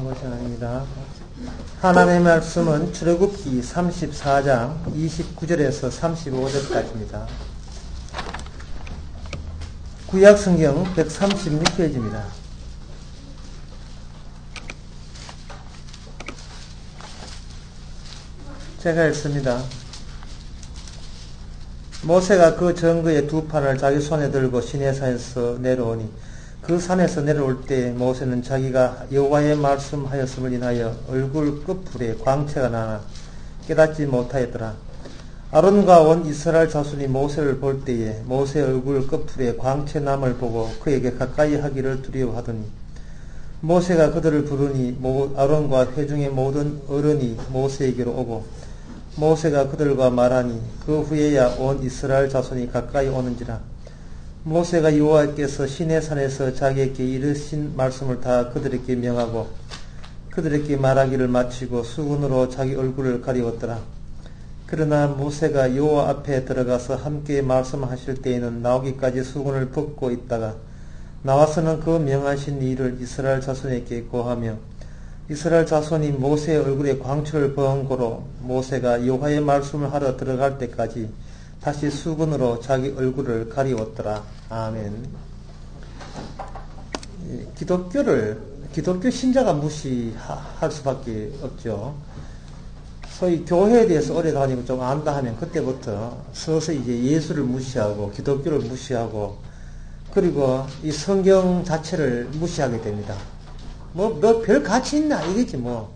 시간입니다. 하나님의 말씀은 출애굽기 34장 29절에서 35절까지입니다. 구약성경 136페이지입니다. 제가 읽습니다. 모세가 그 정거의 두 판을 자기 손에 들고 시내산에서 내려오니 그 산에서 내려올 때 모세는 자기가 여호와의 말씀하였음을 인하여 얼굴 끝풀에 광채가 나나 깨닫지 못하였더라. 아론과 온 이스라엘 자손이 모세를 볼 때에 모세의 얼굴 끝풀에 광채남을 보고 그에게 가까이 하기를 두려워하더니 모세가 그들을 부르니 아론과 회중의 모든 어른이 모세에게로 오고 모세가 그들과 말하니 그 후에야 온 이스라엘 자손이 가까이 오는지라. 모세가 여호와께서 시내산에서 자기에게 이르신 말씀을 다 그들에게 명하고 그들에게 말하기를 마치고 수건으로 자기 얼굴을 가리웠더라. 그러나 모세가 여호와 앞에 들어가서 함께 말씀하실 때에는 나오기까지 수건을 벗고 있다가 나와서는 그 명하신 일을 이스라엘 자손에게 고하며 이스라엘 자손이 모세의 얼굴에 광채를 보은 고로 모세가 여호와의 말씀을 하러 들어갈 때까지 다시 수건으로 자기 얼굴을 가리웠더라. 아멘. 기독교 신자가 무시할 수밖에 없죠. 소위 교회에 대해서 오래 다니고 좀 안다 하면 그때부터 서서히 이제 예수를 무시하고 기독교를 무시하고 그리고 이 성경 자체를 무시하게 됩니다. 뭐 별 가치 있나 이거지 뭐.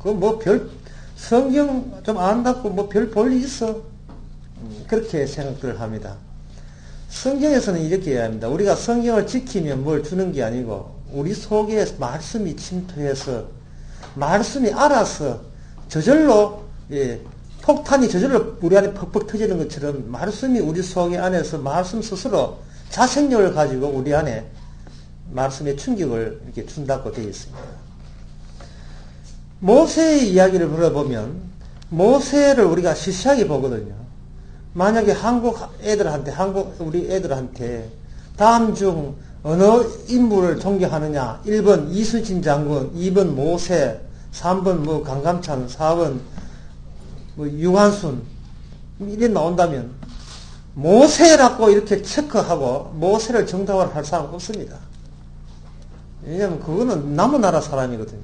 성경 좀 안다고 별 볼 일 있어. 그렇게 생각을 합니다. 성경에서는 이렇게 해야 합니다. 우리가 성경을 지키면 뭘 주는 게 아니고 우리 속에 말씀이 침투해서 말씀이 알아서 저절로 폭탄이 저절로 우리 안에 퍽퍽 터지는 것처럼 말씀이 우리 속에 안에서 말씀 스스로 자생력을 가지고 우리 안에 말씀의 충격을 이렇게 준다고 되어 있습니다. 모세의 이야기를 들어보면 모세를 우리가 시시하게 보거든요. 만약에 우리 애들한테 다음 중 어느 인물을 존경하느냐? 1번 이순신 장군, 2번 모세, 3번 강감찬, 4번 유한순 이래 나온다면 모세라고 이렇게 체크하고 모세를 정답을 할 사람 없습니다. 왜냐하면 그거는 남의 나라 사람이거든요.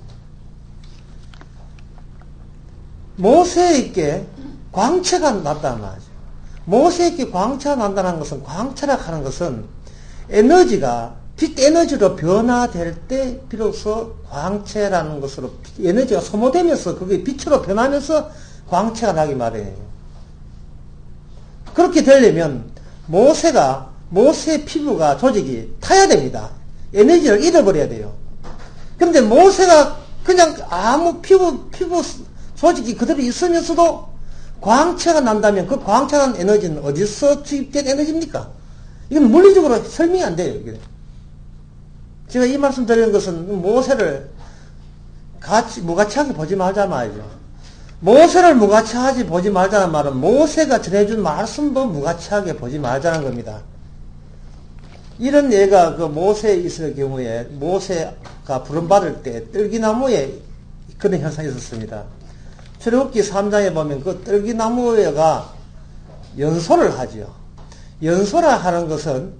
모세에게 광채가 났다는 말이죠. 모세에게 광채가 난다는 것은, 광채라고 하는 것은 에너지가 빛 에너지로 변화될 때 비로소 광채라는 것으로 에너지가 소모되면서 그게 빛으로 변하면서 광채가 나기 마련이에요. 그렇게 되려면 모세의 피부가 조직이 타야 됩니다. 에너지를 잃어버려야 돼요. 그런데 모세가 그냥 아무 피부 조직이 그대로 있으면서도 광채가 난다면 그 광채난 에너지는 어디서 투입된 에너지입니까? 이건 물리적으로 설명이 안 돼요. 이게. 제가 이 말씀 드리는 것은 모세를 무가치하게 보지 말자 말이죠. 모세를 무가치하게 보지 말자는 말은 모세가 전해준 말씀도 무가치하게 보지 말자는 겁니다. 이런 예가 그 모세에 있을 경우에 모세가 부름받을 때 떨기나무에 그런 현상이 있었습니다. 출애굽기 3장에 보면 그 떨기나무가 연소를 하죠. 연소라 하는 것은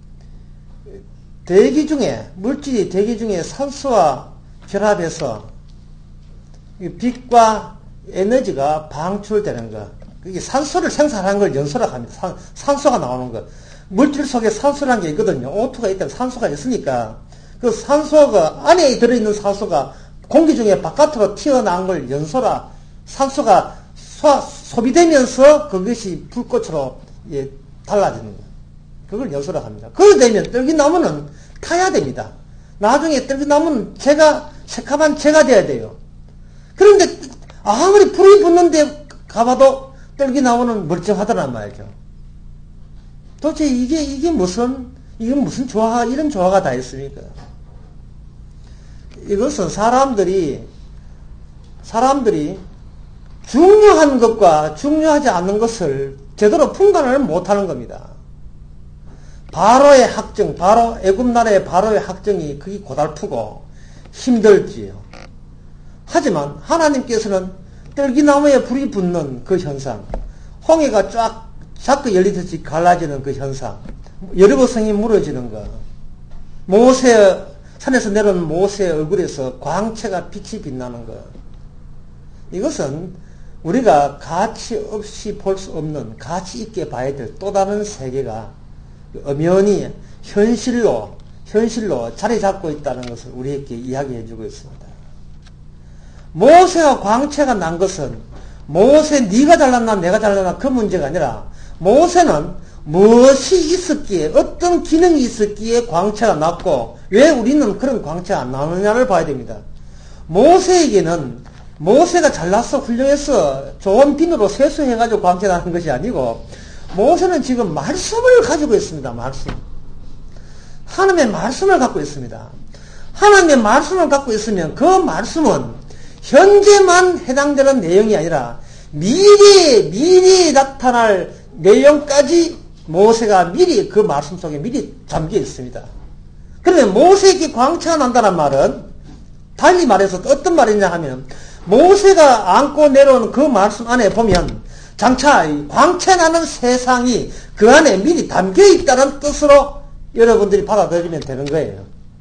물질이 대기 중에 산소와 결합해서 빛과 에너지가 방출되는 것. 그게 산소를 생산하는 걸 연소라고 합니다. 산소가 나오는 것. 물질 속에 산소라는 게 있거든요. O2가 있다면 산소가 있으니까 그 산소가 안에 들어있는 산소가 공기 중에 바깥으로 튀어나온 걸 연소라. 산소가 소비되면서 그것이 불꽃으로 달라지는 거예요. 그걸 연소라고 합니다. 그렇게 되면 떨기나무는 타야 됩니다. 나중에 떨기나무는 새카만 재가 돼야 돼요. 그런데 아무리 불이 붙는데 가봐도 떨기나무는 멀쩡하더란 말이죠. 도대체 이건 무슨 이런 조화가 다 있습니까? 이것은 사람들이 중요한 것과 중요하지 않는 것을 제대로 분간을 못하는 겁니다. 바로의 학정, 애굽 나라의 바로의 학정이 그게 고달프고 힘들지요. 하지만 하나님께서는 떨기나무에 불이 붙는 그 현상, 홍해가 쫙 자꾸 열리듯이 갈라지는 그 현상, 여리고 성이 무너지는 것, 산에서 내려온 모세의 얼굴에서 광채가 빛이 빛나는 것, 이것은 우리가 가치 없이 볼 수 없는, 가치 있게 봐야 될 또 다른 세계가 엄연히 현실로 자리 잡고 있다는 것을 우리에게 이야기해 주고 있습니다. 모세가 광채가 난 것은 모세 네가 잘났나 내가 잘났나 그 문제가 아니라 모세는 무엇이 있었기에, 어떤 기능이 있었기에 광채가 났고 왜 우리는 그런 광채가 안 나느냐를 봐야 됩니다. 모세에게는 모세가 잘났어, 훌륭했어, 좋은 비누로 세수해가지고 광채 나는 것이 아니고 모세는 지금 말씀을 가지고 있습니다. 말씀. 하나님의 말씀을 갖고 있습니다. 하나님의 말씀을 갖고 있으면 그 말씀은 현재만 해당되는 내용이 아니라 미래에 나타날 내용까지 모세가 미리 그 말씀 속에 미리 잠겨 있습니다. 그러면 모세에게 광채가 난다는 말은 달리 말해서 어떤 말이냐 하면 모세가 안고 내려온 그 말씀 안에 보면 장차 광채 나는 세상이 그 안에 미리 담겨 있다는 뜻으로 여러분들이 받아들이면 되는 거예요.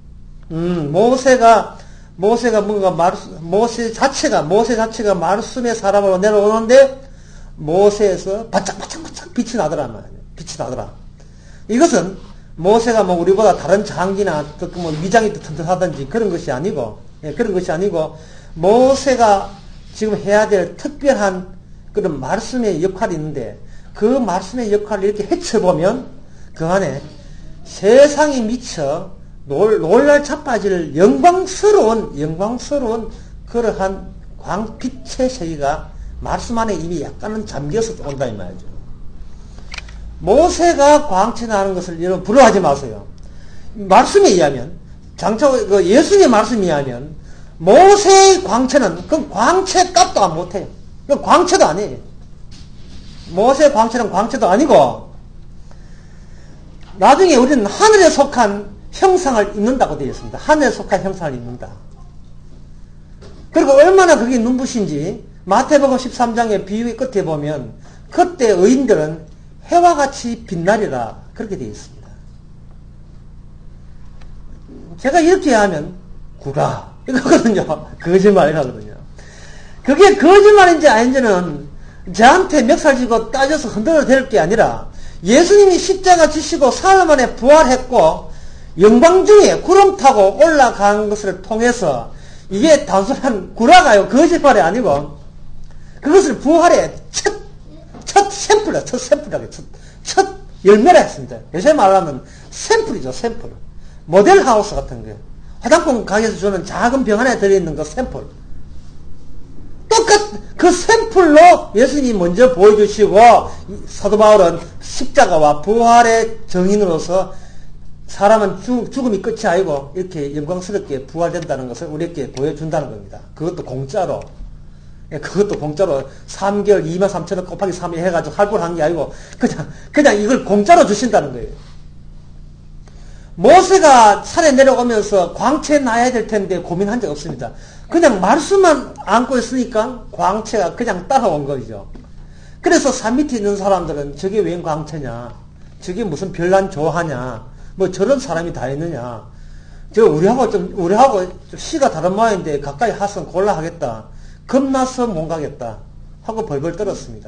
모세가 뭔가 모세 자체가 말씀의 사람으로 내려오는데 모세에서 바짝바짝 빛이 나더라 말이에요. 빛이 나더라. 이것은 모세가 우리보다 다른 장기나 위장이 튼튼하든지 그런 것이 아니고 모세가 지금 해야 될 특별한 그런 말씀의 역할이 있는데 그 말씀의 역할을 이렇게 헤쳐보면 그 안에 세상이 미쳐 놀랄 자빠질 영광스러운 그러한 빛의 세계가 말씀 안에 이미 약간은 잠겨서 온다 이 말이죠. 모세가 광채 나는 것을 여러분 부러워하지 마세요. 말씀에 의하면 예수님의 말씀에 의하면 모세의 광채는 그 광채 값도 안 못해요. 그 광채도 아니에요. 모세의 광채는 광채도 아니고 나중에 우리는 하늘에 속한 형상을 입는다고 되어 있습니다. 하늘에 속한 형상을 입는다. 그리고 얼마나 그게 눈부신지 마태복음 13장의 비유의 끝에 보면 그때 의인들은 해와 같이 빛나리라 그렇게 되어 있습니다. 제가 이렇게 하면 구라 이거거든요. 거짓말이라거든요. 그게 거짓말인지 아닌지는 저한테 멱살 쥐고 따져서 흔들어 댈 게 아니라 예수님이 십자가 지시고 사흘 만에 부활했고 영광 중에 구름 타고 올라간 것을 통해서 이게 단순한 구라가요. 거짓말이 아니고 그것을 부활의 첫 열매라 했습니다. 요새 말하면 샘플이죠. 샘플. 모델하우스 같은 거예요. 화장품 가게에서 주는 작은 병 안에 들어있는 그 샘플. 그 샘플로 예수님이 먼저 보여주시고 사도 바울은 십자가와 부활의 정인으로서 사람은 죽음이 끝이 아니고 이렇게 영광스럽게 부활된다는 것을 우리에게 보여준다는 겁니다. 그것도 공짜로 3개월 23,000원 곱하기 3일 해가지고 할부를 한 게 아니고 그냥 이걸 공짜로 주신다는 거예요. 모세가 산에 내려오면서 광채 나야 될 텐데 고민한 적 없습니다. 그냥 말씀만 안고 있으니까 광채가 그냥 따라온 거죠. 그래서 산 밑에 있는 사람들은 저게 웬 광채냐, 저게 무슨 별난 좋아하냐, 저런 사람이 다 있느냐, 우리하고 좀 씨가 다른 모양인데 가까이 하선 곤라 하겠다, 겁나서 못 가겠다 하고 벌벌 떨었습니다.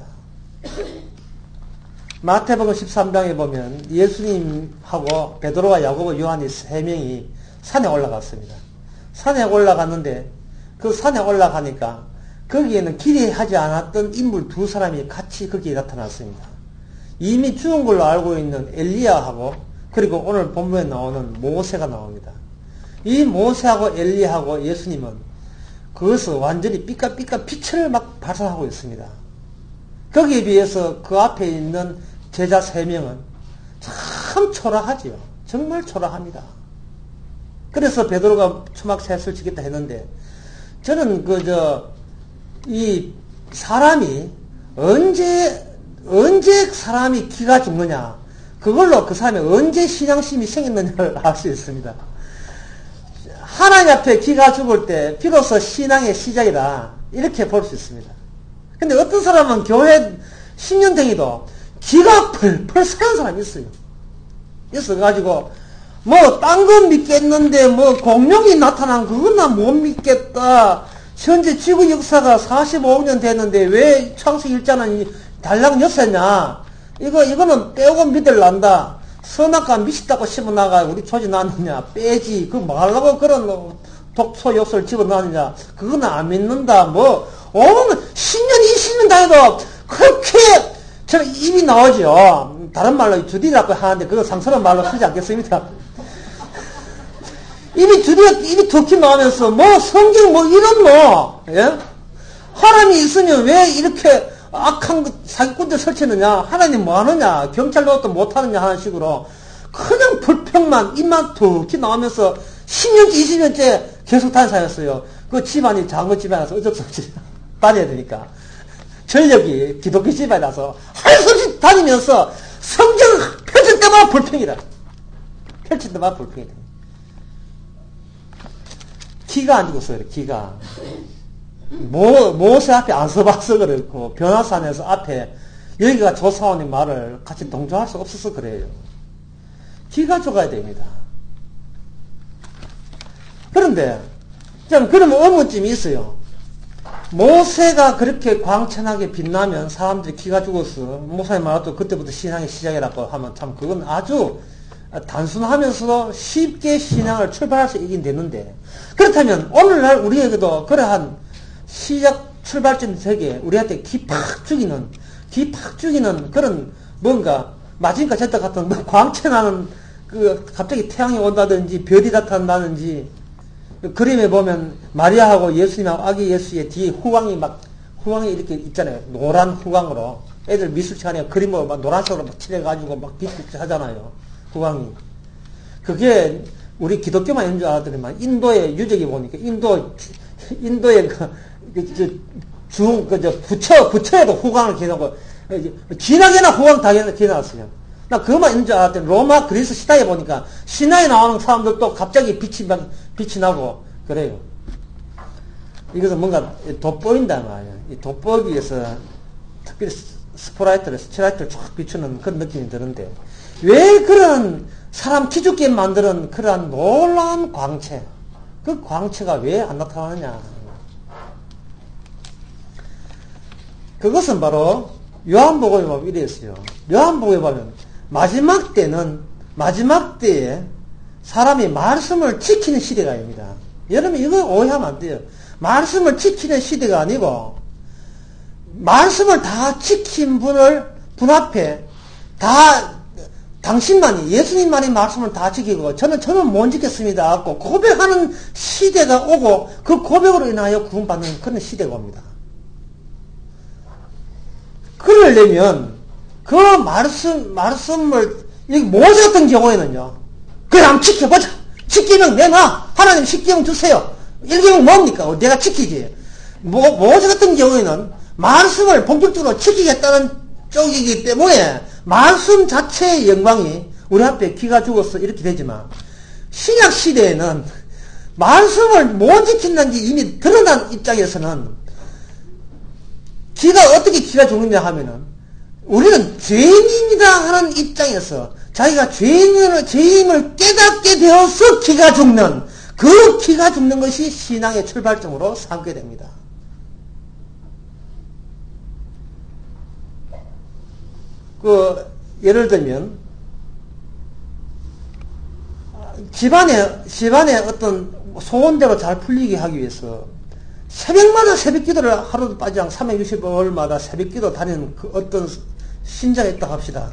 마태복음 13장에 보면 예수님하고 베드로와 야고보 요한이 3명이 산에 올라갔습니다. 산에 올라갔는데 그 산에 올라가니까 거기에는 기대하지 않았던 인물 2사람이 같이 거기에 나타났습니다. 이미 죽은 걸로 알고 있는 엘리야하고 그리고 오늘 본문에 나오는 모세가 나옵니다. 이 모세하고 엘리야하고 예수님은 그것을 완전히 삐까삐까 빛을 막 발산하고 있습니다. 거기에 비해서 그 앞에 있는 제자 3명은 참 초라하지요. 정말 초라합니다. 그래서 베드로가 초막셋을 지겠다 했는데 저는 이 사람이 언제 사람이 기가 죽느냐, 그걸로 그 사람이 언제 신앙심이 생겼느냐를 알 수 있습니다. 하나님 앞에 기가 죽을 때 비로소 신앙의 시작이다. 이렇게 볼 수 있습니다. 근데 어떤 사람은 교회 10년 댕이도 기가 펄펄 차는 사람이 있어요. 있어가지고 뭐 딴 건 믿겠는데 뭐 공룡이 나타난 그건 나 못 믿겠다. 현재 지구 역사가 45년 됐는데 왜 창세기 1장은 달랑 엿새냐. 이거는 빼고 믿을란다. 선악과 미식다고 심어나가 우리 조지 놨느냐. 빼지. 그 말라고 그런 독소 욕설을 집어넣느냐. 그건 안 믿는다. 뭐 10년 20년 다해도 그렇게 저 입이 나오죠. 다른 말로 주디라고 하는데 그거 상스러운 말로 쓰지 않겠습니다. 입이 툭히 나오면서 뭐 성경 뭐 이런 뭐 예? 하나님이 있으면 왜 이렇게 악한 사기꾼들 설치느냐. 하나님 뭐 하느냐. 경찰 노릇도 못 하느냐 하는 식으로 그냥 불평만 입만 툭히 나오면서 10년째 20년째 계속 다닌 사였어요. 그 집안이 장거 집안이라서 어쩔 수 없이 다녀야 되니까 전력이 기독교 집안이라서 할 수 없이 다니면서 성경 펼칠 때마다 불평이다. 펼칠 때마다 불평이다. 기가 안 죽었어요. 기가. 모세 앞에 안 서봐서 그렇고 변화산에서 앞에 여기가 조사원의 말을 같이 동조할 수 없어서 그래요. 기가 죽어야 됩니다. 그런데 좀 그러면 의문점이 있어요. 모세가 그렇게 광천하게 빛나면 사람들이 기가 죽어서 모세의 말도 그때부터 신앙의 시작이라고 하면 참 그건 아주 단순하면서도 쉽게 신앙을 출발할 수 있긴 되는데, 그렇다면 오늘날 우리에게도 그러한 시작 출발점 세계 우리한테 기 팍 죽이는 그런 뭔가 마징가 제트 같은 뭐 광채나는 그 갑자기 태양이 온다든지 별이 나타난다든지, 그림에 보면 마리아하고 예수님하고 아기 예수의 뒤에 후광이 이렇게 있잖아요. 노란 후광으로 애들 미술 시간에 그림을 막 노란색으로 막 칠해가지고 막 빛빛 하잖아요. 후광이. 그게 우리 기독교만 있는 줄 알았더니만 인도의 유적이 보니까 인도의 부처에도 후광을 기나고 기나게나 후광 다 기나왔어요. 나 그것만 있는 줄 알았더니 로마 그리스 시대에 보니까 신화에 나오는 사람들도 갑자기 빛이 나고 그래요. 이것은 뭔가 돋보인다 말이야. 이 돋보이기 위해서 특별히 스트라이트를 쫙 비추는 그런 느낌이 드는데, 왜 그런 사람 기죽게 만드는 그러한 놀라운 광채, 그 광채가 왜 안 나타나느냐. 그것은 바로 요한복음에 보면 이랬어요. 요한복음에 보면 마지막 때에 사람이 말씀을 지키는 시대가 아닙니다. 여러분 이거 오해하면 안 돼요. 말씀을 지키는 시대가 아니고, 말씀을 다 지킨 분 앞에 당신만이, 예수님만이 말씀을 다 지키고 저는 못 지켰습니다 하고 고백하는 시대가 오고, 그 고백으로 인하여 구원받는 그런 시대가 옵니다. 그러려면 그 말씀을 모세 같은 경우에는요, 그래 한번 지켜보자. 지키면 내놔. 하나님 십계명 주세요. 1계명 뭡니까? 내가 지키지. 모세 같은 경우에는 말씀을 본격적으로 지키겠다는 쪽이기 때문에 말씀 자체의 영광이 우리 앞에 기가 죽어서 이렇게 되지만, 신약 시대에는 말씀을 못 지킨다는 게 이미 드러난 입장에서는 어떻게 기가 죽느냐 하면은, 우리는 죄인이다 하는 입장에서 자기가 죄임을 깨닫게 되어서 기가 죽는, 그 기가 죽는 것이 신앙의 출발점으로 삼게 됩니다. 예를 들면, 집안에 어떤 소원대로 잘 풀리게 하기 위해서 새벽마다 새벽 기도를 하루도 빠지지 않고 365일마다 새벽 기도 다니는 그 어떤 신자가 있다 합시다.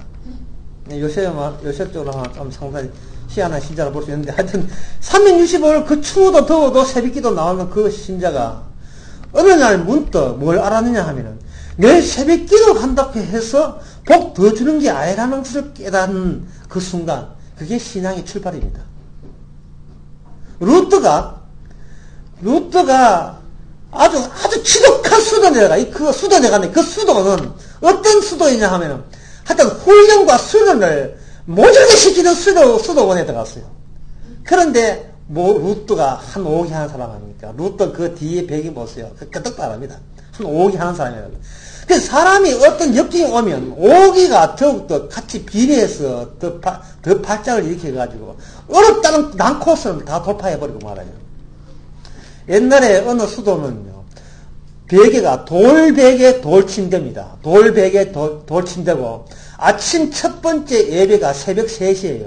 요셉적으로 하면 상당히 희한한 신자라 볼 수 있는데, 하여튼 365일 그 추워도 더워도 새벽 기도 나오는 그 신자가 어느 날 문득 뭘 알았느냐 하면은, 내 새벽 기도 한다고 해서 복 더 주는 게 아니라는 것을 깨닫는 그 순간, 그게 신앙의 출발입니다. 루트가 아주 지독한 수도 내려가. 그 수도 내가네. 그 수도는 어떤 수도이냐 하면은, 하여튼 훈련과 수련을 모질게 시키는 수도원에 들어갔어요. 그런데 루트가 한 5억이 하는 사람 아닙니까? 루트 그 뒤에 백이 보세요. 끄떡도 안 합니다. 한 5억이 하는 사람이라고. 그래서 사람이 어떤 역경이 오면 5억이가 더욱더 같이 비례해서 더 발작을 일으켜가지고 어렵다는 난코스를 다 돌파해버리고 말아요. 옛날에 어느 수도는요, 베개가 돌베개 돌침대입니다. 돌베개 돌침대고 아침 첫 번째 예배가 새벽 3시예요.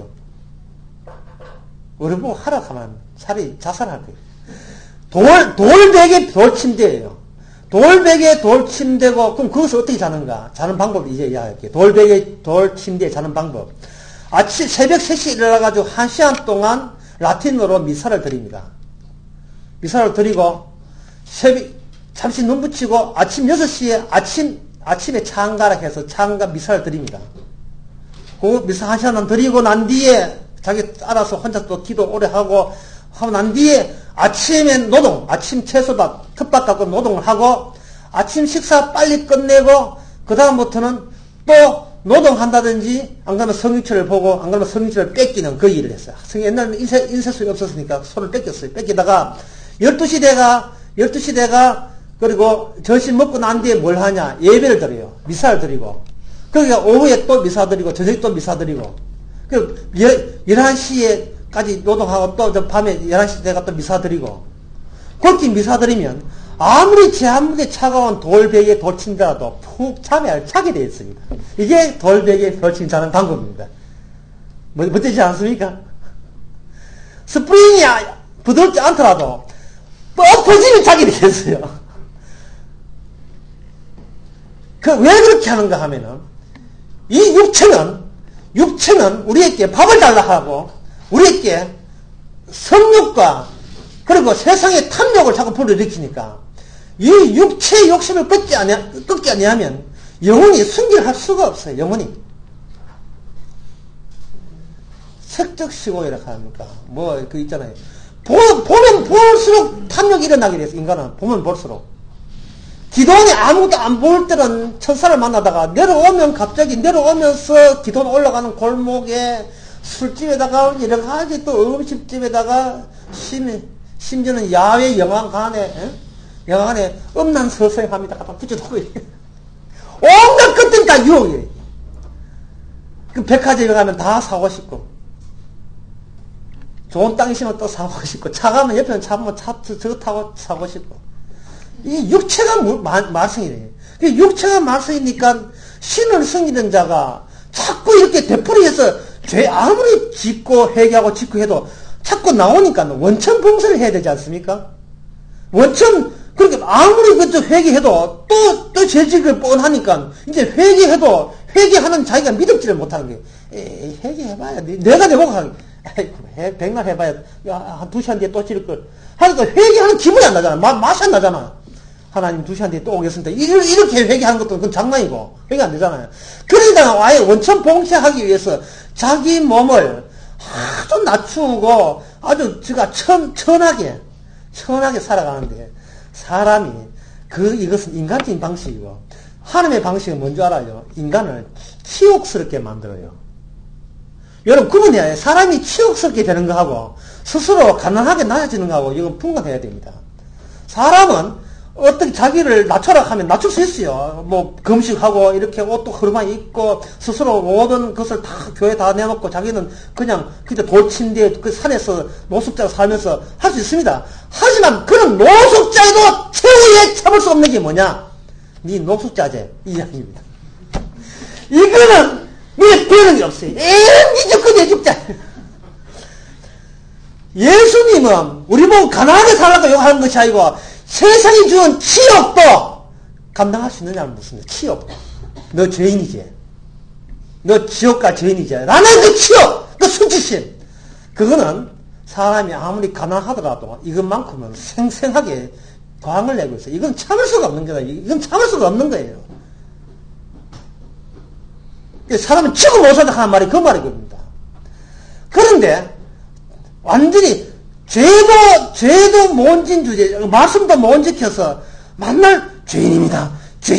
우리 보고 하락하면 차라리 자살할 거예요. 돌베개 돌침대예요. 돌베개 돌침대고, 그럼 거기서 어떻게 자는가? 자는 방법 이제 이야기할게요. 돌베개 돌침대에 자는 방법. 아침 새벽 3시에 일어나가지고 1시간 동안 라틴어로 미사를 드립니다. 미사를 드리고 잠시 눈 붙이고 아침 6시에 아침에 창가라 해서 창가 미사를 드립니다. 그 미사 1시간 드리고 난 뒤에 자기 알아서 혼자 또 기도 오래 하고 난 뒤에 아침에 노동, 아침 채소밥, 텃밭 갖고 노동을 하고 아침 식사 빨리 끝내고 그 다음부터는 또 노동한다든지 안 그러면 성육체를 보고 안 그러면 성육체를 뺏기는 그 일을 했어요. 옛날에는 인쇄술이 없었으니까 손을 뺏겼어요. 뺏기다가 12시 대가 그리고 점심 먹고 난 뒤에 뭘 하냐? 예배를 드려요. 미사를 드리고. 그러니까 오후에 또 미사 드리고 저녁에 또 미사 드리고. 그 11시에까지 노동하고 또 밤에 11시 대가 또 미사 드리고. 그렇게 미사 드리면 아무리 차가운 돌베개에 돌친다라도 푹 잠에 차게 되어 있습니다. 이게 돌베개에 돌친 자는 방법입니다. 멋지지 않습니까? 스프링이 부드럽지 않더라도 엎어지면 자게 되겠어요. 왜 그렇게 하는가 하면은, 이 육체는 우리에게 밥을 달라 하고, 우리에게 성욕과, 그리고 세상의 탐욕을 자꾸 불러일으키니까, 이 육체의 욕심을 끊지 아니하면, 영혼이 순결할 수가 없어요, 영혼이. 색적시고이라고 합니까? 있잖아요. 보면 볼수록 탐욕이 일어나게 돼서, 인간은 보면 볼수록. 기도원이 아무것도 안 보일 때는 천사를 만나다가 갑자기 내려오면서 기도원 올라가는 골목에 술집에다가 여러 가지 또 음식집에다가 심지어는 야외 영화관에 음란서성합니다. 갖다 붙여놓고 온갖 것들이 다 유혹이에요. 그 백화점에 가면 다 사고 싶고 좋은 땅 있으면 또 사고 싶고 차 가면 옆에는 차 보면 저거 타고 사고 싶고 이 육체가 말썽이 돼요. 육체가 말썽이니까 신을 섬기는 자가 자꾸 이렇게 되풀이해서 죄 아무리 짓고 회개하고 짓고 해도 자꾸 나오니까 원천 봉쇄를 해야 되지 않습니까? 그렇게 아무리 그저 회개해도 또 죄짓을 뻔하니까 이제 회개하는 자기가 믿음지를 못하는 거예요. 회개해봐야 내가 내보고 하는 거예요. 백날 해봐야 한 2시간 뒤에 또 지를 걸. 하니까 회개하는 기분이 안 나잖아. 맛이 안 나잖아. 하나님 2시간 뒤에 또 오겠습니다. 이렇게 회개하는 것도 그건 장난이고, 회개 안 되잖아요. 그러니까 아예 원천 봉쇄하기 위해서 자기 몸을 아주 낮추고 아주 제가 천하게 살아가는데, 사람이 이것은 인간적인 방식이고, 하나님의 방식은 뭔지 알아요? 인간을 치욕스럽게 만들어요. 여러분, 구분해야 해요. 사람이 치욕스럽게 되는 거하고, 스스로 가난하게 낮아지는 거하고, 이건 분간해야 됩니다. 사람은 어떻게 자기를 낮춰라 하면 낮출 수 있어요. 금식하고, 이렇게 옷도 흐르만 입고, 스스로 모든 것을 다 교회 다 내놓고, 자기는 그냥 돌침대에 그 산에서 노숙자로 살면서 할 수 있습니다. 하지만 그런 노숙자에도 최후에 참을 수 없는 게 뭐냐? 네 노숙자제. 이 이야기입니다. 이거는 네 되는 게 없어요. 네 죽자. 예수님은 우리 보고 가난하게 살라고 욕하는 것이 아니고, 세상이 주는 치욕도 감당할 수 있느냐는 묻습니다. 치욕. 너 죄인이지. 너 지옥 갈 죄인이지. 라는 그 치욕, 그 수치심. 그거는 사람이 아무리 가난하더라도 이것만큼은 생생하게 광을 내고 있어요. 이건 참을 수가 없는 거다. 이건 참을 수가 없는 거예요. 사람은 치고 못 산다 하는 말이 그 말이겁니다. 그런데 완전히 죄도 못 진 주제, 말씀도 못 지켜서 만날 죄인입니다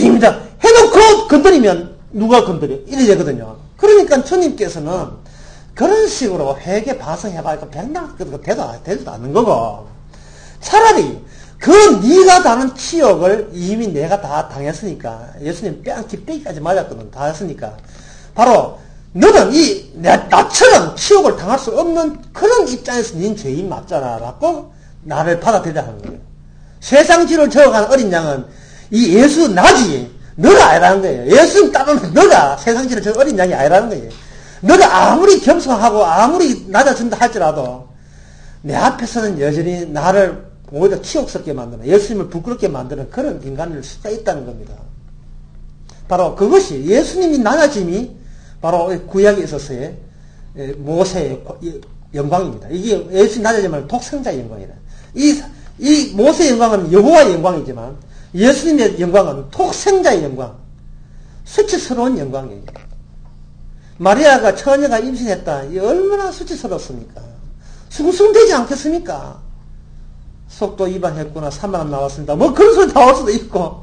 해놓고 건드리면 누가 건드려? 이래 되거든요. 그러니까 주님께서는 그런 식으로 회개 반성해봐니까 백날 되지도 않는 거고, 차라리 그 네가 당한 치욕을 이미 내가 다 당했으니까, 예수님 뺨 깃대기까지 맞았거든. 다 했으니까 바로 너는 나처럼 치욕을 당할 수 없는 그런 입장에서 닌 죄인 맞잖아 라고 나를 받아들이라는 거예요. 세상지를 저어가는 어린 양은 이 예수 나지 너가 아니라는 거예요. 예수님 따르면 너가 세상지를 저어 어린 양이 아니라는 거예요. 너가 아무리 겸손하고 아무리 낮아진다 할지라도 내 앞에서는 여전히 나를 오히려 치욕스럽게 만드는, 예수님을 부끄럽게 만드는 그런 인간일 수가 있다는 겁니다. 바로 그것이 예수님이 낮아짐이 바로 구약에 있어서의 모세의 영광입니다. 이게 예수님 낮아짐은 독생자의 영광이다. 이 모세의 영광은 여호와의 영광이지만 예수님의 영광은 독생자의 영광, 수치스러운 영광이에요. 마리아가 처녀가 임신했다. 이 얼마나 수치스럽습니까? 숭숭되지 않겠습니까? 속도 위반했구나. 3만원 나왔습니다. 뭐 그런 소리 나올 수도 있고.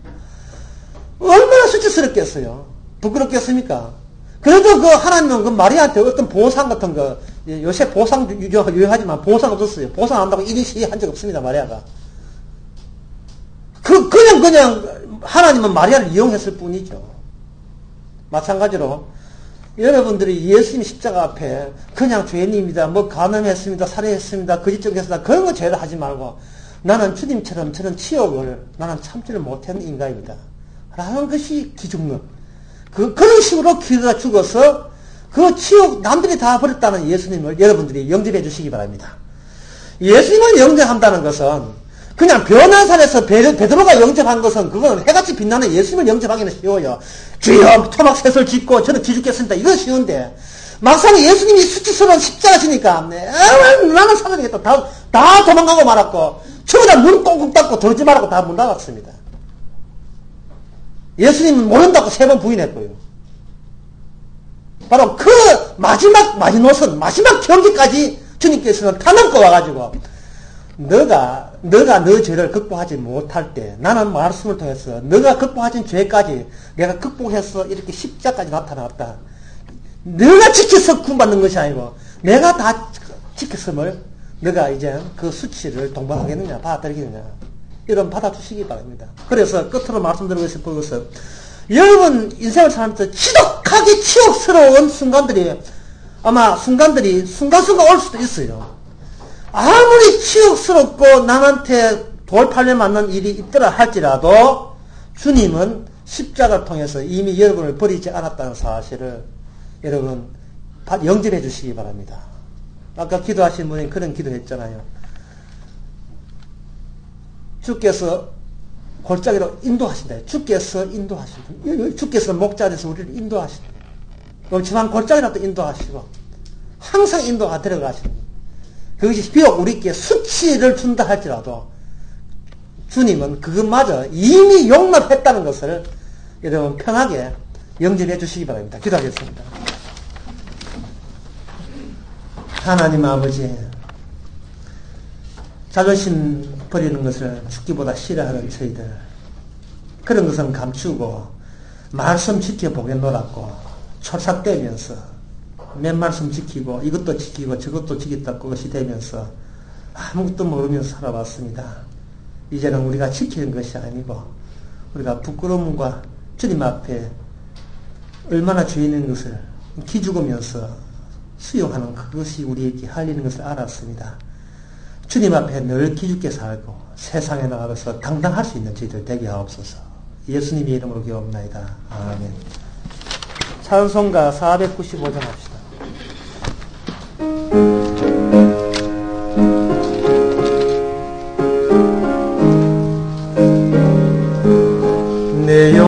얼마나 수치스럽겠어요. 부끄럽겠습니까? 그래도 그 하나님은 그 마리아한테 어떤 보상 같은 거, 요새 보상 유효하지만 보상 없었어요. 보상 한다고 이리 시한 적 없습니다. 마리아가. 그냥 하나님은 마리아를 이용했을 뿐이죠. 마찬가지로 여러분들이 예수님 십자가 앞에 그냥 죄인입니다. 뭐 간음했습니다. 살해했습니다. 거짓적했습니다. 그런 거 죄를 하지 말고 나는 주님처럼 저런 치욕을 나는 참지를 못하는 인간입니다. 라는 것이 기죽는. 그런 식으로 기도가 죽어서 그 치욕 남들이 다 버렸다는 예수님을 여러분들이 영접해 주시기 바랍니다. 예수님을 영접한다는 것은 그냥 변화산에서 베드로가 영접한 것은 그건 해같이 빛나는 예수님을 영접하기는 쉬워요. 주여 토막셋을 짓고 저는 기죽겠습니다. 이건 쉬운데 막상 예수님이 수치스러운 십자가 지니까 나는 사라지겠다. 다 도망가고 말았고 전부 다 문 꽁꽁 닫고 들지 말고 다 문 닫았습니다. 예수님은 모른다고 3번 부인했고요. 바로 그 마지막 마지노선 마지막 경기까지 주님께서는 타넘고 와가지고 너가 너 죄를 극복하지 못할 때 나는 말씀을 통해서 너가 극복하신 죄까지 내가 극복해서 이렇게 십자까지 나타났다. 너가 지켜서 구원받는 것이 아니고 내가 다 지켰음을 너가 이제 그 수치를 동반하겠느냐 받아들이겠느냐 이런 받아주시기 바랍니다. 그래서 끝으로 말씀드리고 싶은 것은 여러분 인생을 살면서 지독하게 치욕스러운 순간들이 순간순간 올 수도 있어요. 아무리 치욕스럽고 남한테 돌팔려 맞는 일이 있더라 할지라도 주님은 십자가를 통해서 이미 여러분을 버리지 않았다는 사실을 여러분 영접해 주시기 바랍니다. 아까 기도하신 분이 그런 기도했잖아요. 주께서 골짜기로 인도하신다. 주께서 인도하신다. 주께서 목자리에서 우리를 인도하신다. 그렇지만 골짜기라도 인도하시고 항상 인도가 들어가시는 그것이 비록 우리께 수치를 준다 할지라도 주님은 그것마저 이미 용납했다는 것을 여러분 편하게 영접해 주시기 바랍니다. 기도하겠습니다. 하나님 아버지, 자존심 버리는 것을 죽기보다 싫어하는 저희들, 그런 것은 감추고 말씀 지켜보겠노라고 촐싹대면서 맨 말씀 지키고 이것도 지키고 저것도 지켰다 그것이 되면서 아무것도 모르면서 살아왔습니다. 이제는 우리가 지키는 것이 아니고 우리가 부끄러움과 주님 앞에 얼마나 죄 있는 것을 기죽으면서 수용하는 그것이 우리에게 할리는 것을 알았습니다. 주님 앞에 늘 기죽게 살고 세상에 나가서 당당할 수 있는 저희들 되게 하옵소서. 예수님의 이름으로 기도합니다. 아멘. 찬송가 495장 합시다.